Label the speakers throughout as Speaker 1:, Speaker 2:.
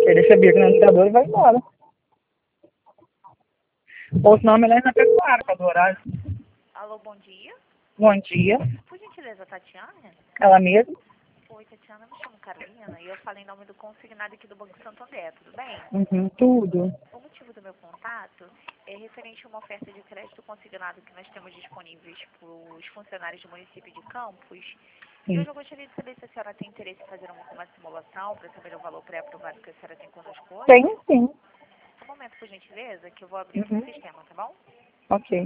Speaker 1: Ele sabia que não dá dor e vai embora. Ou senão é melhor ir na pecuária para do horário.
Speaker 2: Alô, bom dia.
Speaker 1: Bom dia.
Speaker 2: Por gentileza, Tatiana?
Speaker 1: Ela mesma?
Speaker 2: Oi, Tatiana, eu me chamo Carolina e eu falo em nome do consignado aqui do Banco Santander, tudo bem?
Speaker 1: Uhum, tudo.
Speaker 2: O motivo do meu contato é referente a uma oferta de crédito consignado que nós temos disponíveis para os funcionários do município de Campos. E
Speaker 1: Sim.
Speaker 2: hoje eu gostaria de saber se a senhora tem interesse em fazer uma simulação para saber o valor pré-aprovado que a senhora tem conosco hoje.
Speaker 1: Tenho sim.
Speaker 2: Um momento, por gentileza, que eu vou abrir aqui o
Speaker 1: Uhum.
Speaker 2: sistema, tá bom?
Speaker 1: Ok.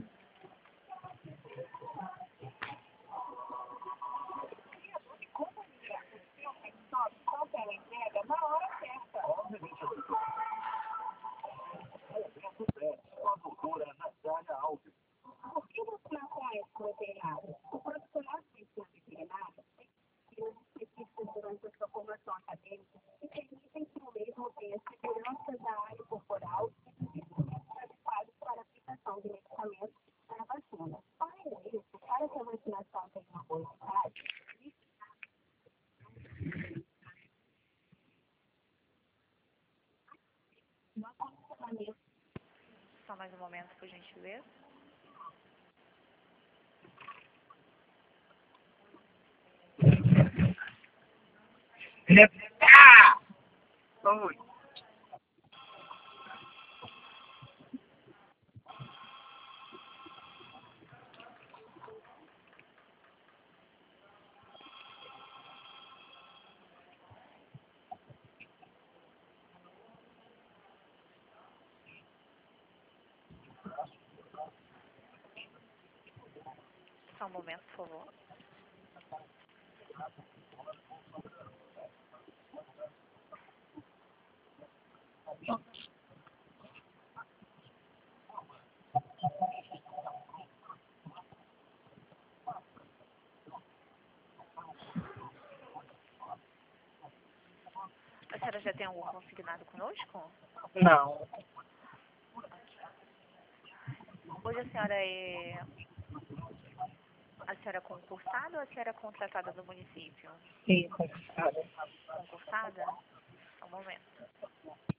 Speaker 2: Só mais um momento, por gentileza.
Speaker 1: Oi.
Speaker 2: Só um momento, por favor. A senhora já tem algum consignado conosco?
Speaker 1: Não.
Speaker 2: Hoje a senhora é concursada ou a senhora é contratada do município?
Speaker 1: Sim, conquistada.
Speaker 2: Concursada? Só um momento.